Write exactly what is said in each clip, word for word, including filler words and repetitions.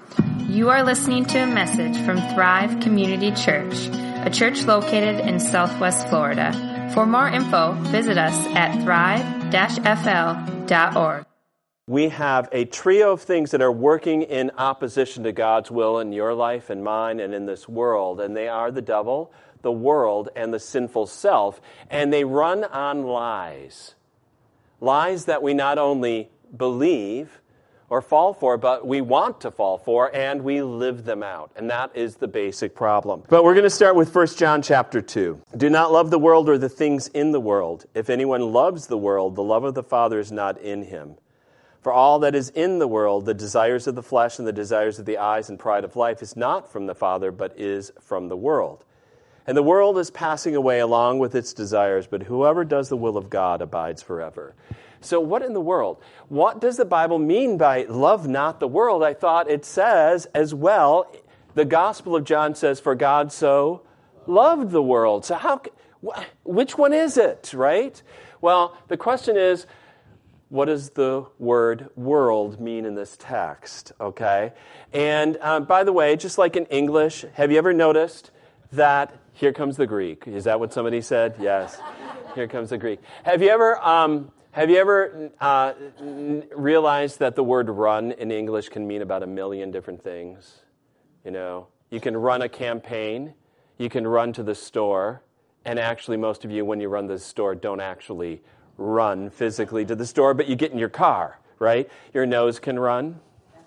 You are listening to a message from Thrive Community Church, a church located in Southwest Florida. For more info, visit us at thrive dash f l dot org. We have a trio of things that are working in opposition to God's will in your life and mine and in this world, and they are the devil, the world, and the sinful self, and they run on lies. Lies that we not only believe or fall for, but we want to fall for, and we live them out. And that is the basic problem. But we're going to start with First John chapter two. Do not love the world or the things in the world. If anyone loves the world, the love of the Father is not in him. For all that is in the world, the desires of the flesh and the desires of the eyes and pride of life, is not from the Father, but is from the world. And the world is passing away along with its desires, but whoever does the will of God abides forever. So what in the world? What does the Bible mean by love not the world? I thought it says as well, the Gospel of John says, for God so loved the world. So how? Which one is it, right? Well, the question is, what does the word world mean in this text, okay? And uh, by the way, just like in English, have you ever noticed that, here comes the Greek. Is that what somebody said? Yes. Here comes the Greek. Have you ever... Um, Have you ever uh, realized that the word run in English can mean about a million different things? You know, you can run a campaign, you can run to the store, and actually most of you, when you run to the store, don't actually run physically to the store, but you get in your car, right? Your nose can run.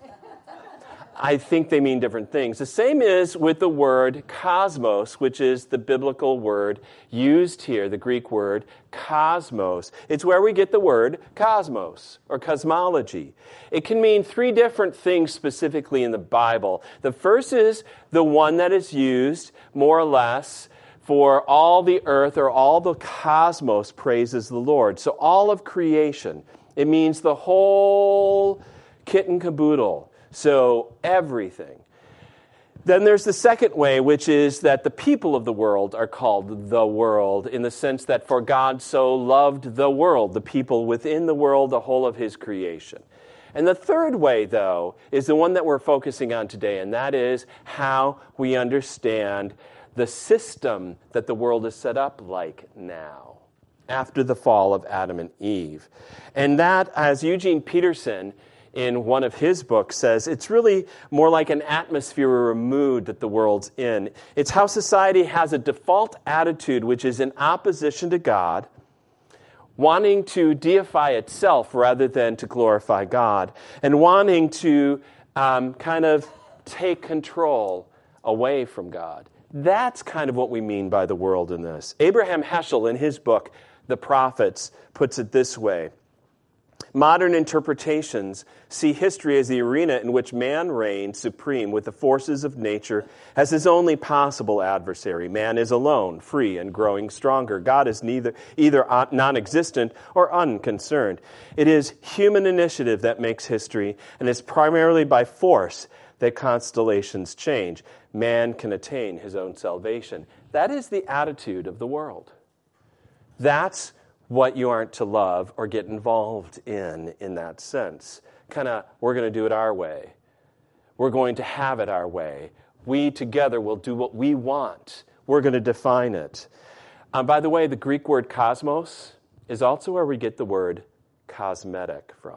I think they mean different things. The same is with the word cosmos, which is the biblical word used here, the Greek word cosmos. It's where we get the word cosmos or cosmology. It can mean three different things specifically in the Bible. The first is the one that is used more or less for all the earth or all the cosmos praises the Lord. So all of creation. It means the whole kit and caboodle. So everything. Then there's the second way, which is that the people of the world are called the world, in the sense that for God so loved the world, the people within the world, the whole of his creation. And the third way, though, is the one that we're focusing on today, and that is how we understand the system that the world is set up like now, after the fall of Adam and Eve. And that, as Eugene Peterson in one of his books says, it's really more like an atmosphere or a mood that the world's in. It's how society has a default attitude which is in opposition to God, wanting to deify itself rather than to glorify God, and wanting to um, kind of take control away from God. That's kind of what we mean by the world in this. Abraham Heschel, in his book, The Prophets, puts it this way. Modern interpretations see history as the arena in which man reigns supreme with the forces of nature as his only possible adversary. Man is alone, free, and growing stronger. God is neither either non-existent or unconcerned. It is human initiative that makes history, and it's primarily by force that constellations change. Man can attain his own salvation. That is the attitude of the world. That's what you aren't to love or get involved in, in that sense. Kind of, we're going to do it our way. We're going to have it our way. We together will do what we want. We're going to define it. Um, by the way, the Greek word cosmos is also where we get the word cosmetic from.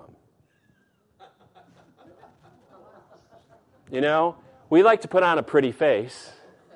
You know, we like to put on a pretty face.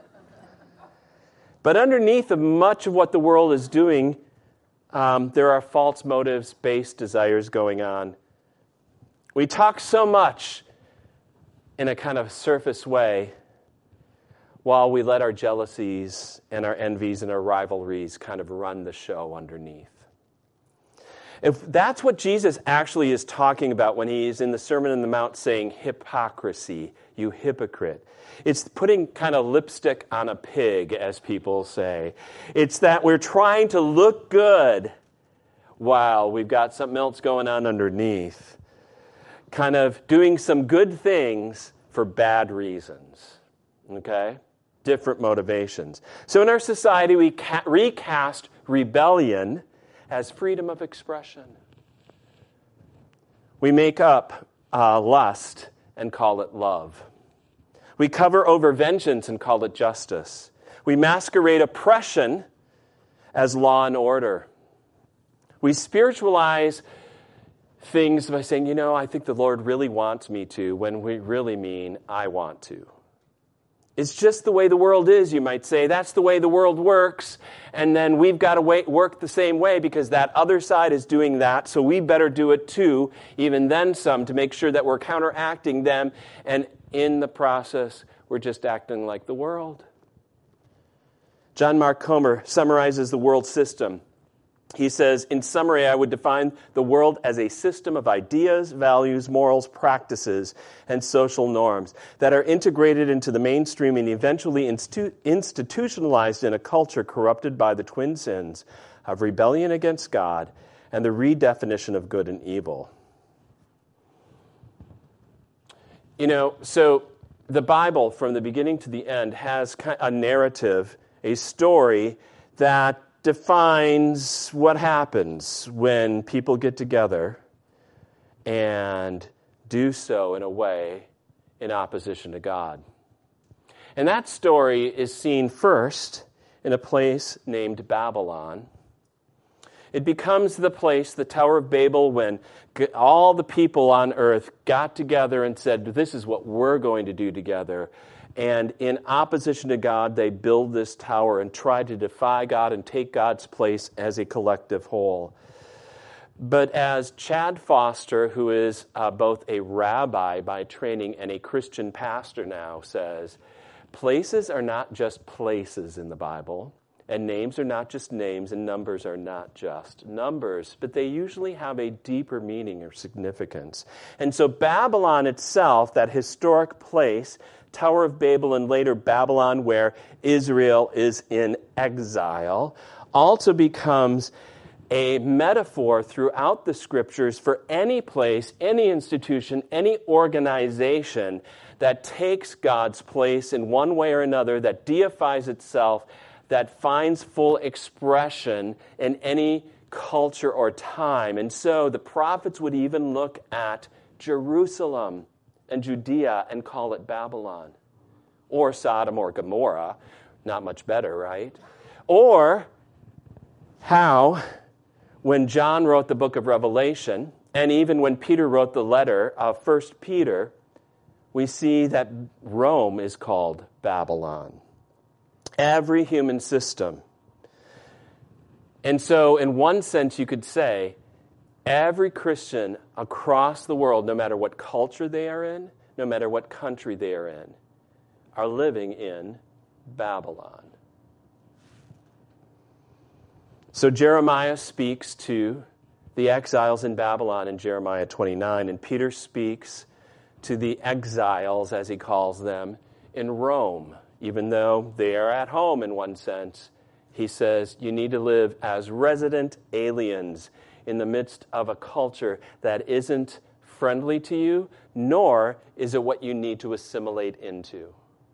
But underneath of much of what the world is doing, Um, there are false motives, base desires going on. We talk so much in a kind of surface way while we let our jealousies and our envies and our rivalries kind of run the show underneath. If that's what Jesus actually is talking about when he is in the Sermon on the Mount saying, hypocrisy, you hypocrite. It's putting kind of lipstick on a pig, as people say. It's that we're trying to look good while we've got something else going on underneath. Kind of doing some good things for bad reasons. Okay? Different motivations. So in our society, we ca- recast rebellion as freedom of expression. We make up uh, lust and call it love. We cover over vengeance and call it justice. We masquerade oppression as law and order. We spiritualize things by saying, you know, I think the Lord really wants me to, when we really mean I want to. It's just the way the world is, you might say. That's the way the world works. And then we've got to wait, work the same way because that other side is doing that. So we better do it too, even then some, to make sure that we're counteracting them. And in the process, we're just acting like the world. John Mark Comer summarizes the world system. He says, in summary, I would define the world as a system of ideas, values, morals, practices, and social norms that are integrated into the mainstream and eventually institu- institutionalized in a culture corrupted by the twin sins of rebellion against God and the redefinition of good and evil. You know, so the Bible, from the beginning to the end, has a narrative, a story that defines what happens when people get together and do so in a way in opposition to God. And that story is seen first in a place named Babylon. It becomes the place, the Tower of Babel, when all the people on earth got together and said, this is what we're going to do together. And in opposition to God, they build this tower and try to defy God and take God's place as a collective whole. But as Chad Foster, who is uh, both a rabbi by training and a Christian pastor now, says, places are not just places in the Bible, and names are not just names, and numbers are not just numbers, but they usually have a deeper meaning or significance. And so Babylon itself, that historic place, Tower of Babel and later Babylon, where Israel is in exile, also becomes a metaphor throughout the Scriptures for any place, any institution, any organization that takes God's place in one way or another, that deifies itself, that finds full expression in any culture or time. And so the prophets would even look at Jerusalem and Judea and call it Babylon. Or Sodom or Gomorrah. Not much better, right? Or how, when John wrote the book of Revelation, and even when Peter wrote the letter of First Peter, we see that Rome is called Babylon. Every human system. And so, in one sense, you could say, every Christian across the world, no matter what culture they are in, no matter what country they are in, are living in Babylon. So Jeremiah speaks to the exiles in Babylon in Jeremiah twenty-nine, and Peter speaks to the exiles, as he calls them, in Rome. Even though they are at home in one sense, he says you need to live as resident aliens in the midst of a culture that isn't friendly to you, nor is it what you need to assimilate into.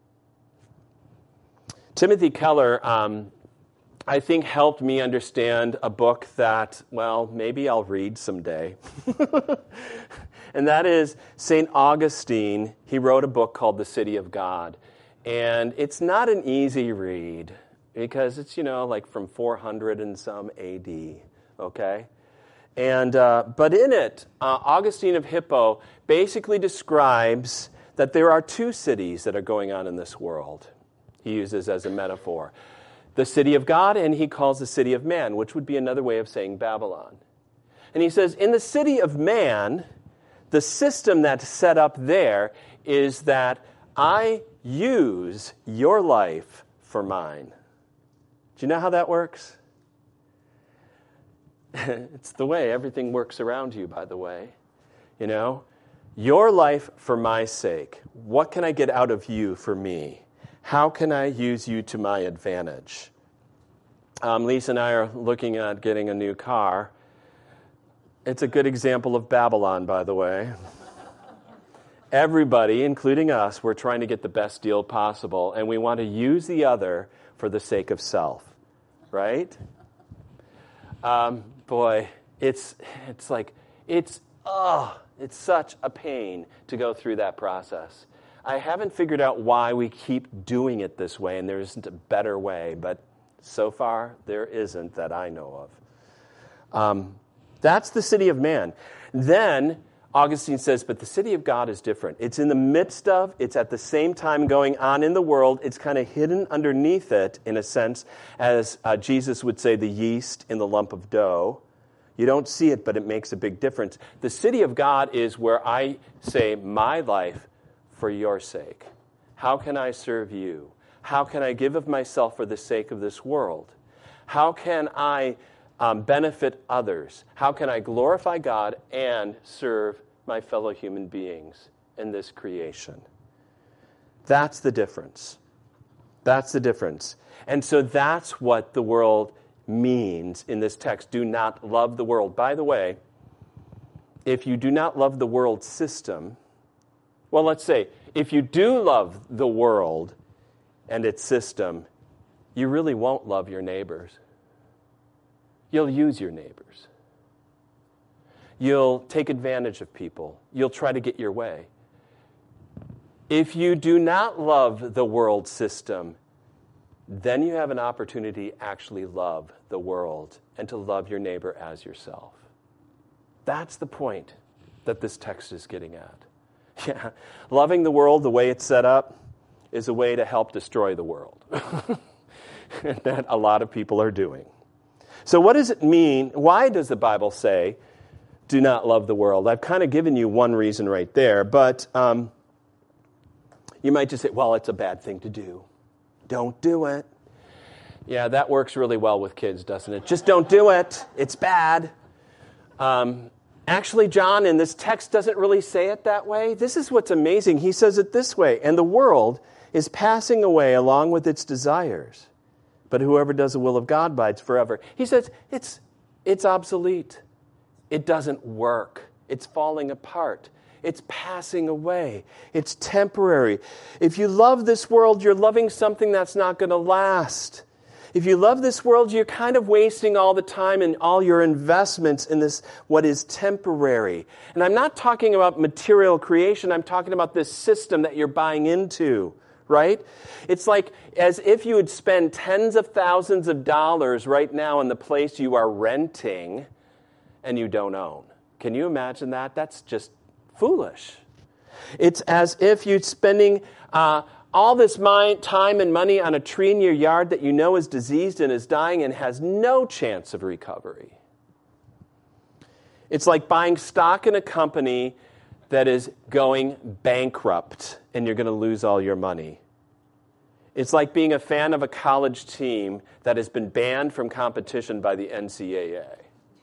Timothy Keller, um, I think, helped me understand a book that, well, maybe I'll read someday. And that is Saint Augustine. He wrote a book called The City of God. And it's not an easy read because it's, you know, like from four hundred and some A D, okay? And uh, but in it, uh, Augustine of Hippo basically describes that there are two cities that are going on in this world. He uses as a metaphor. The city of God, and he calls the city of man, which would be another way of saying Babylon. And he says, in the city of man, the system that's set up there is that I use your life for mine. Do you know how that works? It's the way everything works around you, by the way. You know, your life for my sake. What can I get out of you for me? How can I use you to my advantage? Um, Lisa and I are looking at getting a new car. It's a good example of Babylon, by the way. Everybody, including us, we're trying to get the best deal possible, and we want to use the other for the sake of self, right? Um, boy, it's it's like, it's, oh, it's such a pain to go through that process. I haven't figured out why we keep doing it this way, and there isn't a better way, but so far there isn't that I know of. Um, that's the city of man. Then Augustine says, but the city of God is different. It's in the midst of, it's at the same time going on in the world. It's kind of hidden underneath it, in a sense, as uh, Jesus would say, the yeast in the lump of dough. You don't see it, but it makes a big difference. The city of God is where I say, my life for your sake. How can I serve you? How can I give of myself for the sake of this world? How can I um, benefit others? How can I glorify God and serve my fellow human beings in this creation? That's the difference. That's the difference. And so that's what the world means in this text. Do not love the world. By the way, if you do not love the world system, well, let's say, if you do love the world and its system, you really won't love your neighbors. You'll use your neighbors. You'll take advantage of people. You'll try to get your way. If you do not love the world system, then you have an opportunity to actually love the world and to love your neighbor as yourself. That's the point that this text is getting at. Yeah, loving the world the way it's set up is a way to help destroy the world. That a lot of people are doing. So what does it mean? Why does the Bible say, do not love the world? I've kind of given you one reason right there, but um, you might just say, well, it's a bad thing to do. Don't do it. Yeah, that works really well with kids, doesn't it? Just don't do it. It's bad. Um, actually, John, in this text, doesn't really say it that way. This is what's amazing. He says it this way, and the world is passing away along with its desires, but whoever does the will of God abides forever. He says it's it's obsolete. It doesn't work. It's falling apart. It's passing away. It's temporary. If you love this world, you're loving something that's not going to last. If you love this world, you're kind of wasting all the time and all your investments in this, what is temporary. And I'm not talking about material creation. I'm talking about this system that you're buying into, right? It's like as if you would spend tens of thousands of dollars right now in the place you are renting and you don't own. Can you imagine that? That's just foolish. It's as if you're spending uh, all this mind, time and money on a tree in your yard that you know is diseased and is dying and has no chance of recovery. It's like buying stock in a company that is going bankrupt and you're going to lose all your money. It's like being a fan of a college team that has been banned from competition by the N C double A.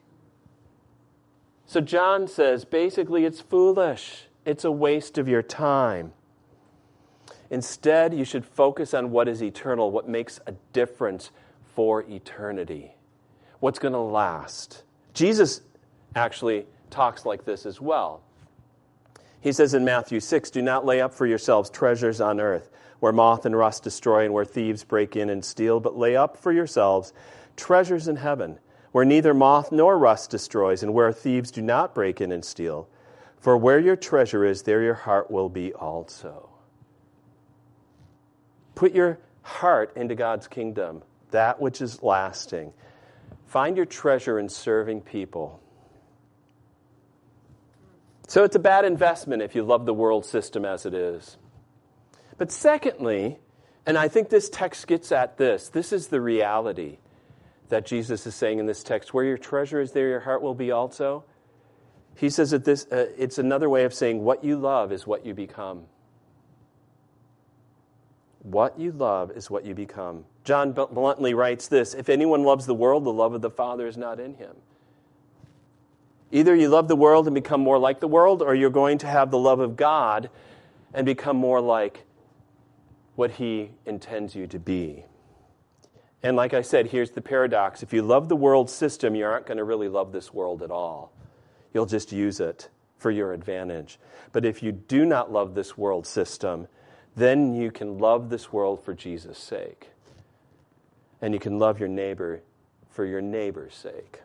So John says, basically, it's foolish. It's a waste of your time. Instead, you should focus on what is eternal, what makes a difference for eternity, what's going to last. Jesus actually talks like this as well. He says in Matthew six, do not lay up for yourselves treasures on earth, where moth and rust destroy and where thieves break in and steal, but lay up for yourselves treasures in heaven, where neither moth nor rust destroys, and where thieves do not break in and steal. For where your treasure is, there your heart will be also. Put your heart into God's kingdom, that which is lasting. Find your treasure in serving people. So it's a bad investment if you love the world system as it is. But secondly, and I think this text gets at this, this is the reality that Jesus is saying in this text, where your treasure is, there your heart will be also. He says that this, uh, it's another way of saying what you love is what you become. What you love is what you become. John bluntly writes this, if anyone loves the world, the love of the Father is not in him. Either you love the world and become more like the world, or you're going to have the love of God and become more like what he intends you to be. And like I said, here's the paradox. If you love the world system, you aren't going to really love this world at all. You'll just use it for your advantage. But if you do not love this world system, then you can love this world for Jesus' sake. And you can love your neighbor for your neighbor's sake.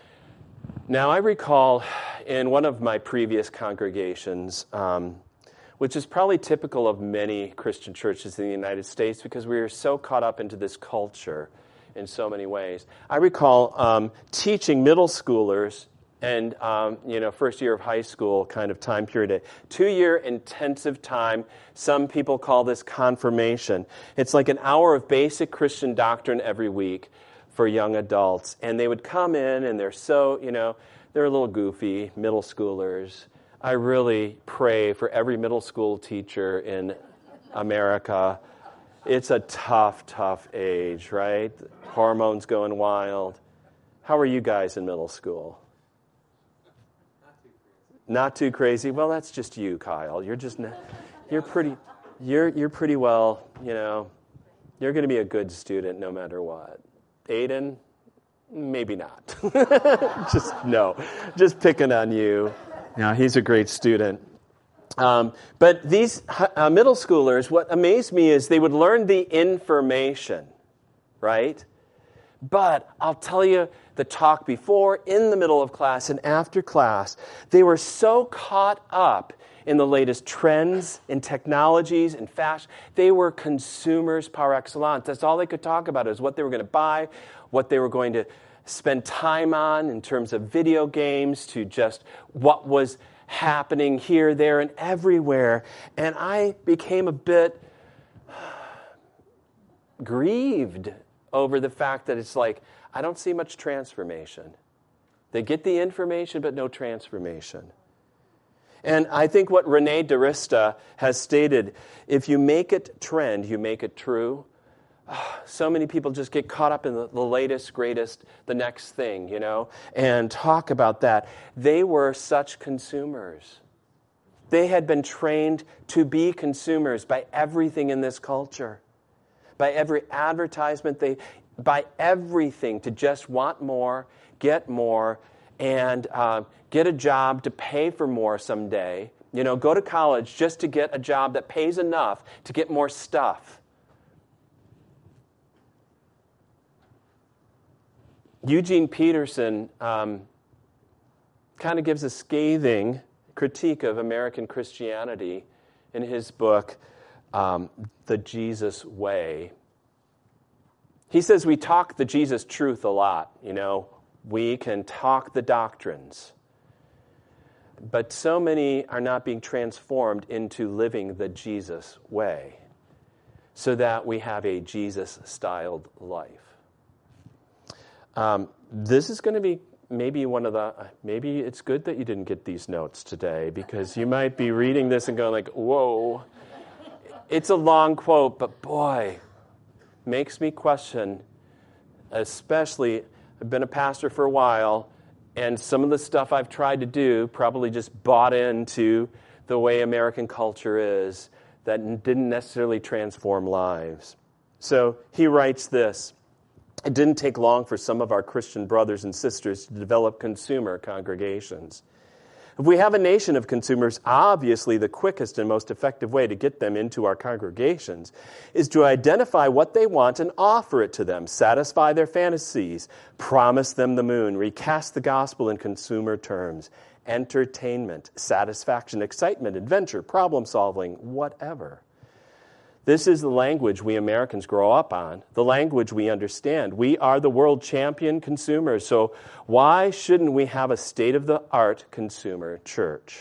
Now, I recall in one of my previous congregations, um, which is probably typical of many Christian churches in the United States because we are so caught up into this culture in so many ways. I recall um, teaching middle schoolers and, um, you know, first year of high school kind of time period, a two-year intensive time. Some people call this confirmation. It's like an hour of basic Christian doctrine every week for young adults. And they would come in and they're so, you know, they're a little goofy, middle schoolers. I really pray for every middle school teacher in America. It's a tough, tough age, right? Hormones going wild. How are you guys in middle school? Not too crazy. Well, that's just you, Kyle. You're just you're pretty you're you're pretty well, you know. You're going to be a good student no matter what. Aiden, maybe not. just no. Just picking on you. Now, he's a great student. Um, but these uh, middle schoolers, what amazed me is they would learn the information, right? But I'll tell you, the talk before, in the middle of class, and after class, they were so caught up in the latest trends, in technologies, in fashion. They were consumers par excellence. That's all they could talk about is what they were going to buy, what they were going to spend time on in terms of video games, to just what was happening here, there, and everywhere. And I became a bit grieved over the fact that it's like, I don't see much transformation. They get the information, but no transformation. And I think what Rene DeRista has stated, if you make it trend, you make it true. So many people just get caught up in the, the latest, greatest, the next thing, you know, and talk about that. They were such consumers. They had been trained to be consumers by everything in this culture, by every advertisement, they, by everything, to just want more, get more, and uh, get a job to pay for more someday. You know, go to college just to get a job that pays enough to get more stuff. Eugene Peterson um, kind of gives a scathing critique of American Christianity in his book, um, The Jesus Way. He says we talk the Jesus truth a lot, you know. We can talk the doctrines. But so many are not being transformed into living the Jesus way so that we have a Jesus-styled life. Um, this is going to be maybe one of the, maybe it's good that you didn't get these notes today because you might be reading this and going like, whoa. It's a long quote, but boy, makes me question, especially, I've been a pastor for a while, and some of the stuff I've tried to do probably just bought into the way American culture is that didn't necessarily transform lives. So he writes this. It didn't take long for some of our Christian brothers and sisters to develop consumer congregations. If we have a nation of consumers, obviously the quickest and most effective way to get them into our congregations is to identify what they want and offer it to them, satisfy their fantasies, promise them the moon, recast the gospel in consumer terms, entertainment, satisfaction, excitement, adventure, problem solving, whatever. This is the language we Americans grow up on, the language we understand. We are the world champion consumers, so why shouldn't we have a state-of-the-art consumer church?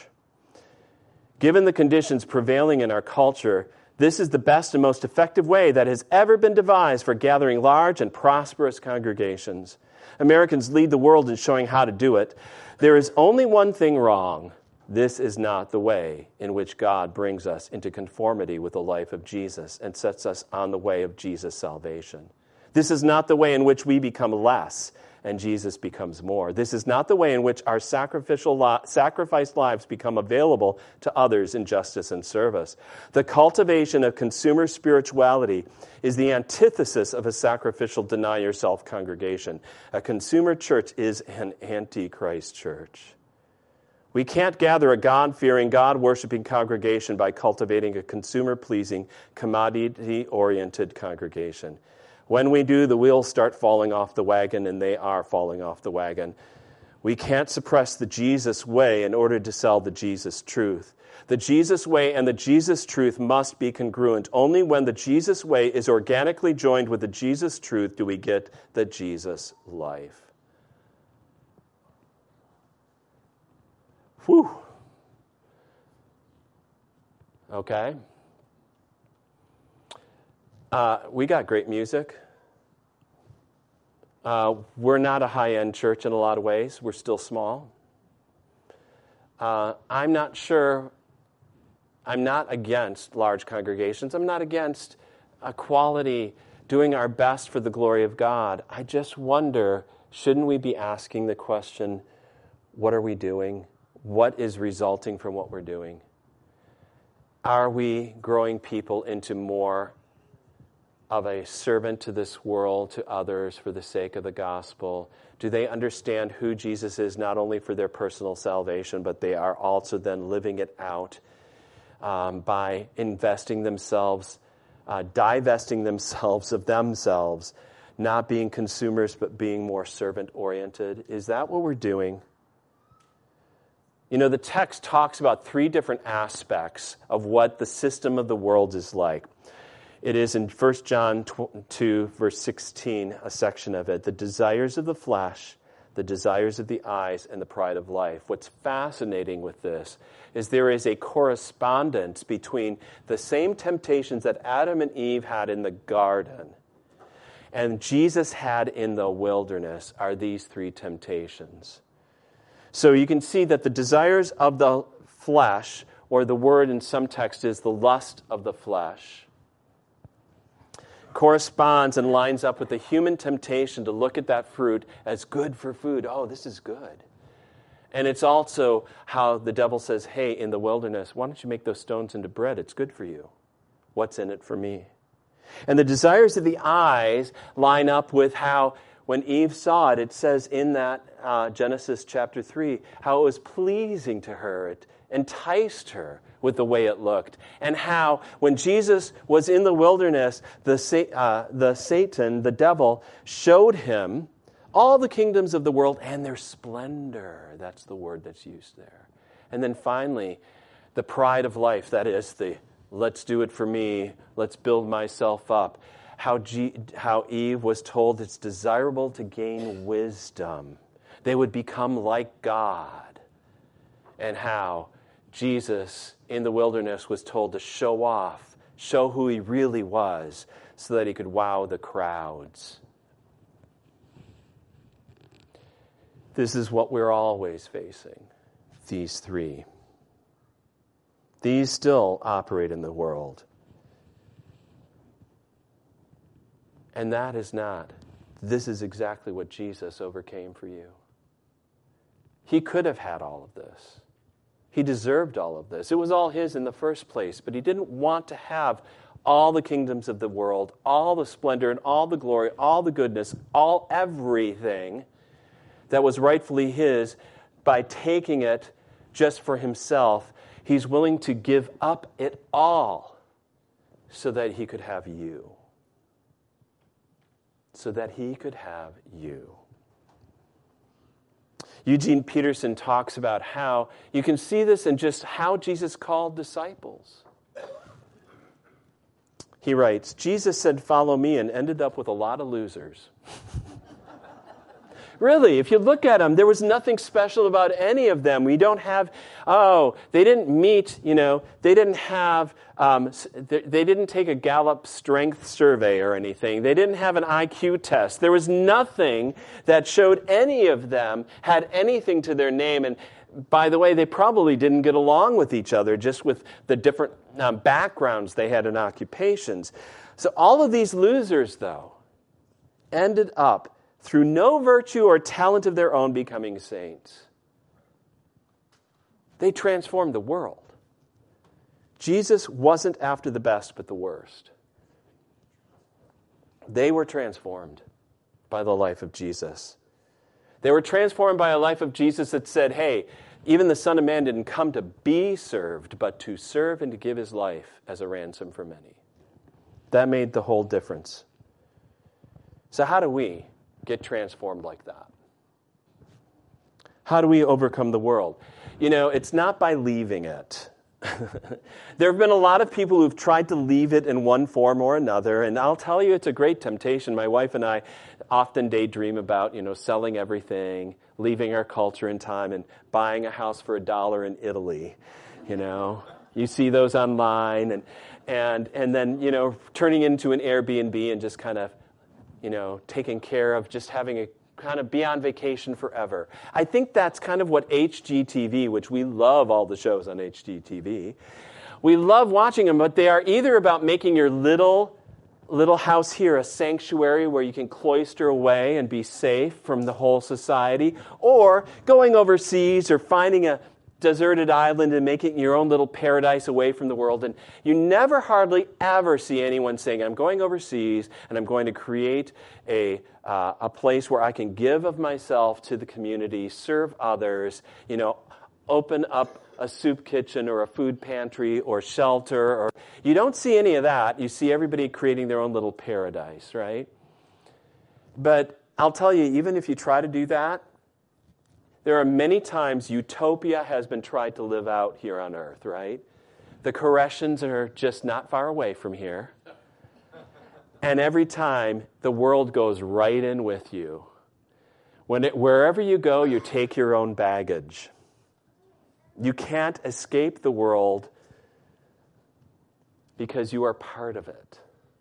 Given the conditions prevailing in our culture, this is the best and most effective way that has ever been devised for gathering large and prosperous congregations. Americans lead the world in showing how to do it. There is only one thing wrong. This is not the way in which God brings us into conformity with the life of Jesus and sets us on the way of Jesus' salvation. This is not the way in which we become less and Jesus becomes more. This is not the way in which our sacrificial li- sacrificed lives become available to others in justice and service. The cultivation of consumer spirituality is the antithesis of a sacrificial deny-yourself congregation. A consumer church is an antichrist church. We can't gather a God-fearing, God-worshiping congregation by cultivating a consumer-pleasing, commodity-oriented congregation. When we do, the wheels start falling off the wagon, and they are falling off the wagon. We can't suppress the Jesus way in order to sell the Jesus truth. The Jesus way and the Jesus truth must be congruent. Only when the Jesus way is organically joined with the Jesus truth do we get the Jesus life. Whew. Okay. Uh, we got great music. Uh, we're not a high-end church in a lot of ways. We're still small. Uh, I'm not sure, I'm not against large congregations. I'm not against a quality, doing our best for the glory of God. I just wonder, shouldn't we be asking the question, what are we doing? What is resulting from what we're doing? Are we growing people into more of a servant to this world, to others, for the sake of the gospel? Do they understand who Jesus is, not only for their personal salvation, but they are also then living it out um, by investing themselves, uh, divesting themselves of themselves, not being consumers, but being more servant-oriented? Is that what we're doing? You know, the text talks about three different aspects of what the system of the world is like. It is in First John two, verse sixteen, a section of it. The desires of the flesh, the desires of the eyes, and the pride of life. What's fascinating with this is there is a correspondence between the same temptations that Adam and Eve had in the garden and Jesus had in the wilderness are these three temptations. So you can see that the desires of the flesh, or the word in some texts is the lust of the flesh, corresponds and lines up with the human temptation to look at that fruit as good for food. Oh, this is good. And it's also how the devil says, hey, in the wilderness, why don't you make those stones into bread? It's good for you. What's in it for me? And the desires of the eyes line up with how when Eve saw it, it says in that uh, Genesis chapter three, how it was pleasing to her. It enticed her with the way it looked. And how when Jesus was in the wilderness, the, uh, the Satan, the devil, showed him all the kingdoms of the world and their splendor. That's the word that's used there. And then finally, the pride of life, that is the let's do it for me, let's build myself up. How, G, how Eve was told it's desirable to gain wisdom. They would become like God. And how Jesus in the wilderness was told to show off, show who he really was, so that he could wow the crowds. This is what we're always facing, these three. These still operate in the world. And that is not. This is exactly what Jesus overcame for you. He could have had all of this. He deserved all of this. It was all his in the first place, but he didn't want to have all the kingdoms of the world, all the splendor and all the glory, all the goodness, all everything that was rightfully his. By taking it just for himself, he's willing to give up it all so that he could have you. So that he could have you. Eugene Peterson talks about how you can see this in just how Jesus called disciples. He writes, Jesus said, "Follow me," and ended up with a lot of losers. Really, if you look at them, there was nothing special about any of them. We don't have, oh, they didn't meet, you know, they didn't have, um, they, they didn't take a Gallup strength survey or anything. They didn't have an I Q test. There was nothing that showed any of them had anything to their name. And by the way, they probably didn't get along with each other, just with the different um, backgrounds they had and occupations. So all of these losers, though, ended up through no virtue or talent of their own becoming saints. They transformed the world. Jesus wasn't after the best, but the worst. They were transformed by the life of Jesus. They were transformed by a life of Jesus that said, hey, even the Son of Man didn't come to be served, but to serve and to give his life as a ransom for many. That made the whole difference. So how do we get transformed like that? How do we overcome the world? You know, it's not by leaving it. There have been a lot of people who've tried to leave it in one form or another, and I'll tell you, it's a great temptation. My wife and I often daydream about, you know, selling everything, leaving our culture and time, and buying a house for a dollar in Italy. You know, you see those online, and and and then, you know, turning into an Airbnb and just kind of, you know, taking care of just having a kind of be on vacation forever. I think that's kind of what H G T V, which we love all the shows on H G T V. We love watching them, but they are either about making your little little house here a sanctuary where you can cloister away and be safe from the whole society, or going overseas or finding a deserted island and making your own little paradise away from the world. And you never hardly ever see anyone saying, I'm going overseas and I'm going to create a uh, a place where I can give of myself to the community, serve others, you know, open up a soup kitchen or a food pantry or shelter. Or you don't see any of that. You see everybody creating their own little paradise, right? But I'll tell you, even if you try to do that, there are many times utopia has been tried to live out here on earth, right? The Koreshans are just not far away from here. And every time, the world goes right in with you. When it, wherever you go, you take your own baggage. You can't escape the world because you are part of it.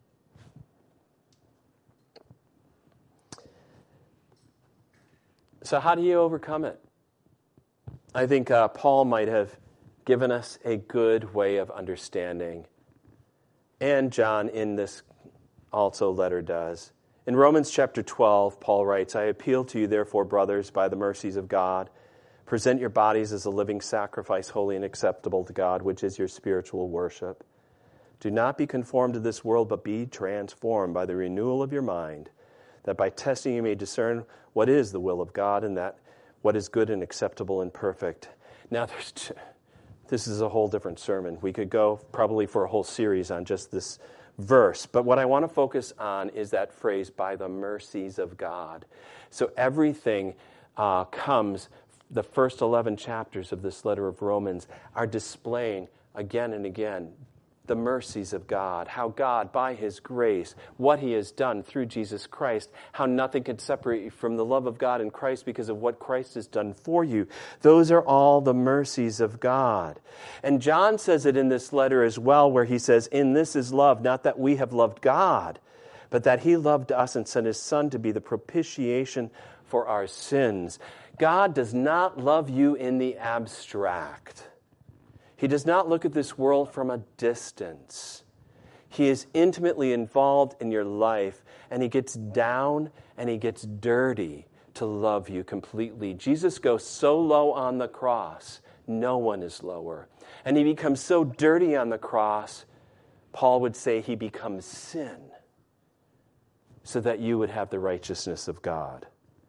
So how do you overcome it? I think uh, Paul might have given us a good way of understanding. And John in this also letter does. In Romans chapter twelve, Paul writes, I appeal to you, therefore, brothers, by the mercies of God, present your bodies as a living sacrifice, holy and acceptable to God, which is your spiritual worship. Do not be conformed to this world, but be transformed by the renewal of your mind, that by testing you may discern what is the will of God, and that what is good and acceptable and perfect. Now, there's t- this is a whole different sermon. We could go probably for a whole series on just this verse, but what I want to focus on is that phrase, by the mercies of God. So everything uh, comes, the first eleven chapters of this letter of Romans are displaying again and again the mercies of God, how God, by His grace, what He has done through Jesus Christ, how nothing can separate you from the love of God in Christ because of what Christ has done for you. Those are all the mercies of God. And John says it in this letter as well, where he says, in this is love, not that we have loved God, but that He loved us and sent His Son to be the propitiation for our sins. God does not love you in the abstract. He does not look at this world from a distance. He is intimately involved in your life, and He gets down and He gets dirty to love you completely. Jesus goes so low on the cross, no one is lower. And He becomes so dirty on the cross, Paul would say He becomes sin, so that you would have the righteousness of God.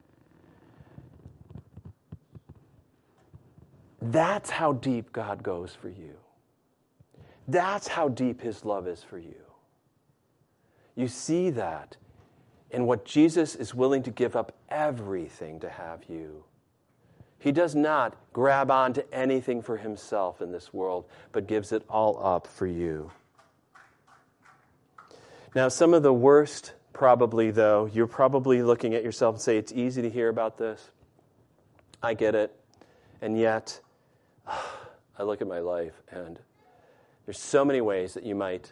That's how deep God goes for you. That's how deep His love is for you. You see that in what Jesus is willing to give up everything to have you. He does not grab onto anything for Himself in this world, but gives it all up for you. Now, some of the worst, probably, though, you're probably looking at yourself and say, it's easy to hear about this. I get it. And yet, I look at my life, and there's so many ways that you might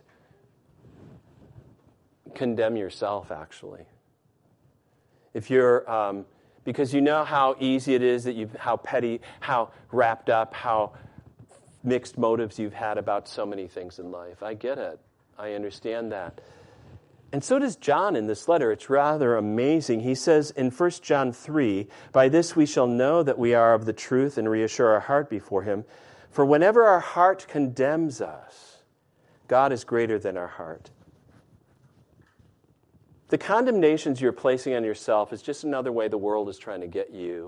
condemn yourself, actually. If you're, um, because you know how easy it is that you've, how petty, how wrapped up, how mixed motives you've had about so many things in life. I get it. I understand that. And so does John in this letter. It's rather amazing. He says in First John three, by this we shall know that we are of the truth and reassure our heart before Him. For whenever our heart condemns us, God is greater than our heart. The condemnations you're placing on yourself is just another way the world is trying to get you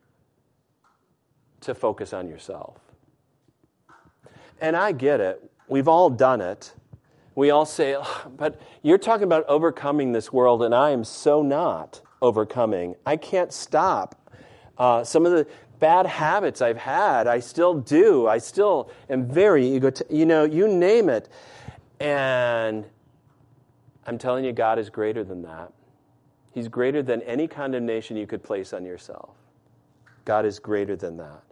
to focus on yourself. And I get it. We've all done it. We all say, oh, but you're talking about overcoming this world, and I am so not overcoming. I can't stop. Uh, some of the bad habits I've had. I still do. I still am very egotistic. You know, you name it. And I'm telling you, God is greater than that. He's greater than any condemnation you could place on yourself. God is greater than that.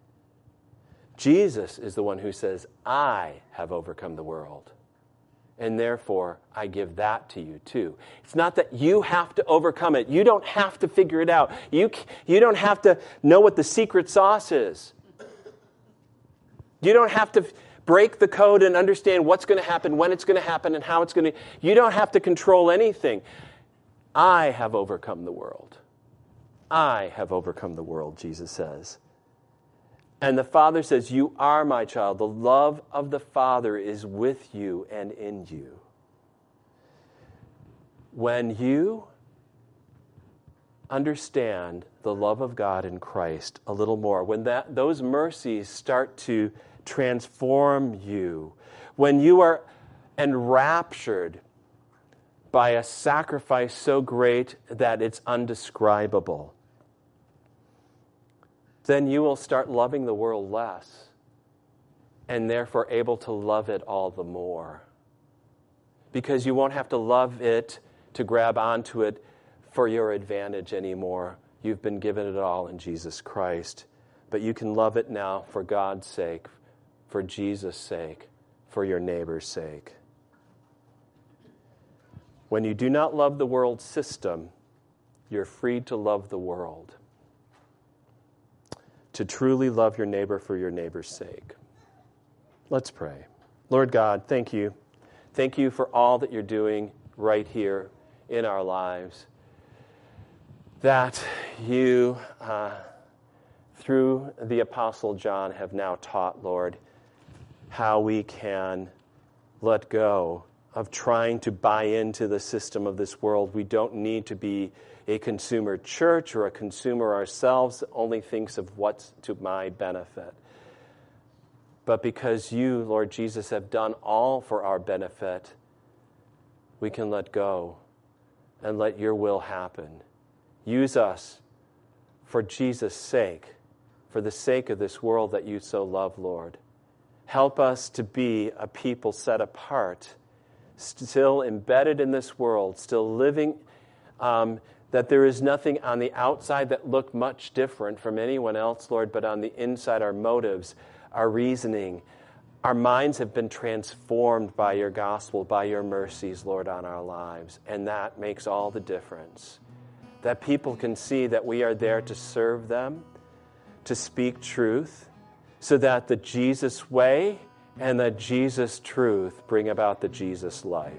Jesus is the one who says, I have overcome the world. And therefore, I give that to you too. It's not that you have to overcome it. You don't have to figure it out. You, you don't have to know what the secret sauce is. You don't have to break the code and understand what's going to happen, when it's going to happen, and how it's going to... You don't have to control anything. I have overcome the world. I have overcome the world, Jesus says. And the Father says, you are my child. The love of the Father is with you and in you. When you understand the love of God in Christ a little more, when that those mercies start to transform you, when you are enraptured by a sacrifice so great that it's undescribable, then you will start loving the world less and therefore able to love it all the more. Because you won't have to love it to grab onto it for your advantage anymore. You've been given it all in Jesus Christ. But you can love it now for God's sake, for Jesus' sake, for your neighbor's sake. When you do not love the world system, you're free to love the world. To truly love your neighbor for your neighbor's sake. Let's pray. Lord God, thank you. Thank you for all that you're doing right here in our lives. That you, uh, through the Apostle John, have now taught, Lord, how we can let go of trying to buy into the system of this world. We don't need to be a consumer church or a consumer ourselves that only thinks of what's to my benefit. But because you, Lord Jesus, have done all for our benefit, we can let go and let your will happen. Use us for Jesus' sake, for the sake of this world that you so love, Lord. Help us to be a people set apart, still embedded in this world, still living, um, that there is nothing on the outside that look much different from anyone else, Lord, but on the inside, our motives, our reasoning, our minds have been transformed by your gospel, by your mercies, Lord, on our lives. And that makes all the difference. That people can see that we are there to serve them, to speak truth, so that the Jesus way and the Jesus truth bring about the Jesus life.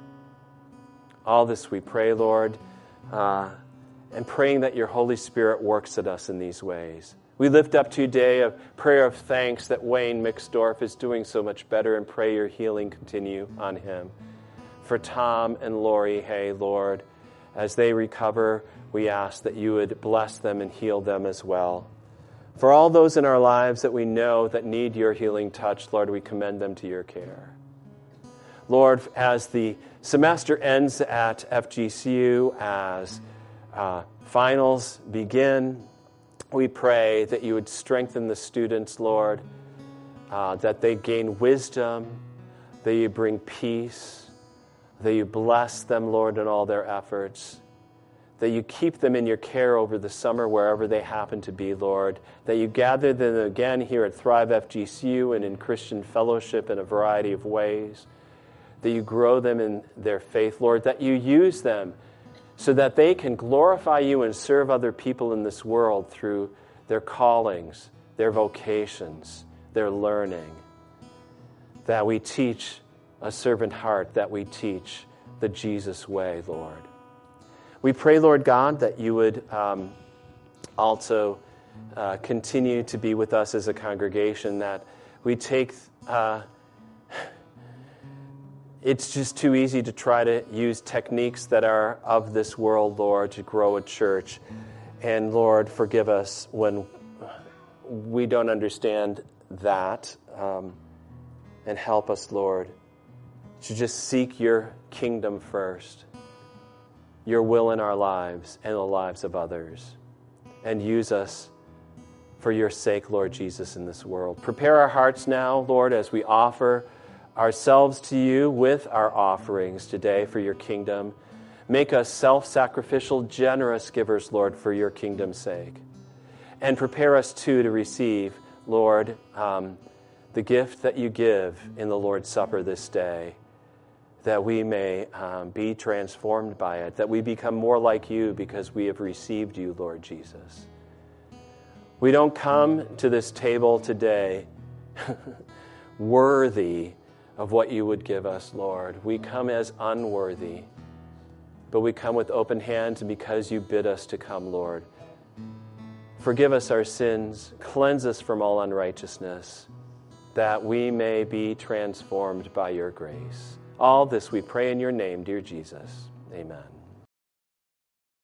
All this we pray, Lord, uh, and praying that your Holy Spirit works at us in these ways. We lift up today a prayer of thanks that Wayne Mixdorf is doing so much better, and pray your healing continue on him. For Tom and Lori Hay, Lord, as they recover, we ask that you would bless them and heal them as well. For all those in our lives that we know that need your healing touch, Lord, we commend them to your care. Lord, as the semester ends at F G C U, as uh, finals begin, we pray that you would strengthen the students, Lord, uh, that they gain wisdom, that you bring peace, that you bless them, Lord, in all their efforts, that you keep them in your care over the summer wherever they happen to be, Lord, that you gather them again here at Thrive F G C U and in Christian fellowship in a variety of ways, that you grow them in their faith, Lord, that you use them so that they can glorify you and serve other people in this world through their callings, their vocations, their learning, that we teach a servant heart, that we teach the Jesus way, Lord. We pray, Lord God, that you would um, also uh, continue to be with us as a congregation, that we take... Uh, It's just too easy to try to use techniques that are of this world, Lord, to grow a church. And Lord, forgive us when we don't understand that. Um, and help us, Lord, to just seek your kingdom first, your will in our lives and the lives of others. And use us for your sake, Lord Jesus, in this world. Prepare our hearts now, Lord, as we offer ourselves to you with our offerings today for your kingdom. Make us self-sacrificial, generous givers, Lord, for your kingdom's sake. And prepare us, too, to receive, Lord, um, the gift that you give in the Lord's Supper this day, that we may um, be transformed by it, that we become more like you because we have received you, Lord Jesus. We don't come to this table today worthy of what you would give us, Lord. We come as unworthy, but we come with open hands, and because you bid us to come, Lord. Forgive us our sins, cleanse us from all unrighteousness, that we may be transformed by your grace. All this we pray in your name, dear Jesus. Amen.